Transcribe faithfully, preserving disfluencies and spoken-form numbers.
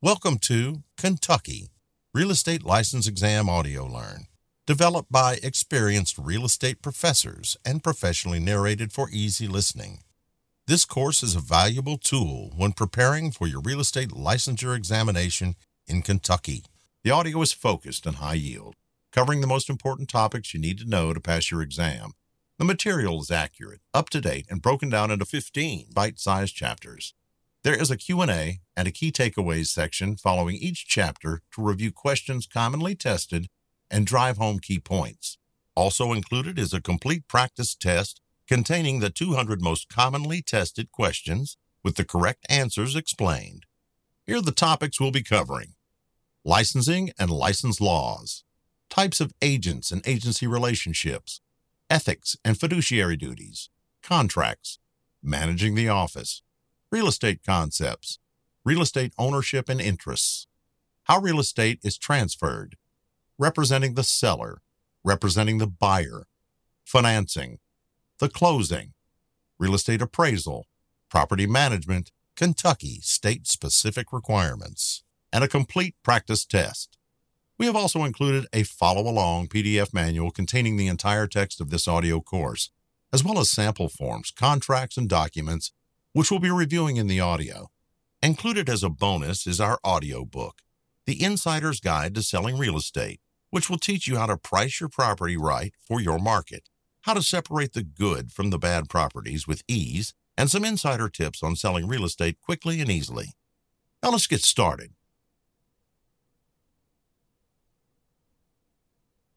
Welcome to Kentucky Real Estate License Exam Audio Learn, developed by experienced real estate professors and professionally narrated for easy listening. This course is a valuable tool when preparing for your real estate licensure examination in Kentucky. The audio is focused and high yield, covering the most important topics you need to know to pass your exam. The material is accurate, up-to-date, and broken down into fifteen bite-sized chapters. There is a Q and A and a key takeaways section following each chapter to review questions commonly tested and drive home key points. Also included is a complete practice test containing the two hundred most commonly tested questions with the correct answers explained. Here are the topics we'll be covering: licensing and license laws, types of agents and agency relationships, ethics and fiduciary duties, contracts, managing the office, real estate concepts, real estate ownership and interests, how real estate is transferred, representing the seller, representing the buyer, financing, the closing, real estate appraisal, property management, Kentucky state-specific requirements, and a complete practice test. We have also included a follow-along P D F manual containing the entire text of this audio course, as well as sample forms, contracts, and documents, which we'll be reviewing in the audio. Included as a bonus is our audio book, The Insider's Guide to Selling Real Estate, which will teach you how to price your property right for your market, how to separate the good from the bad properties with ease, and some insider tips on selling real estate quickly and easily. Now let's get started.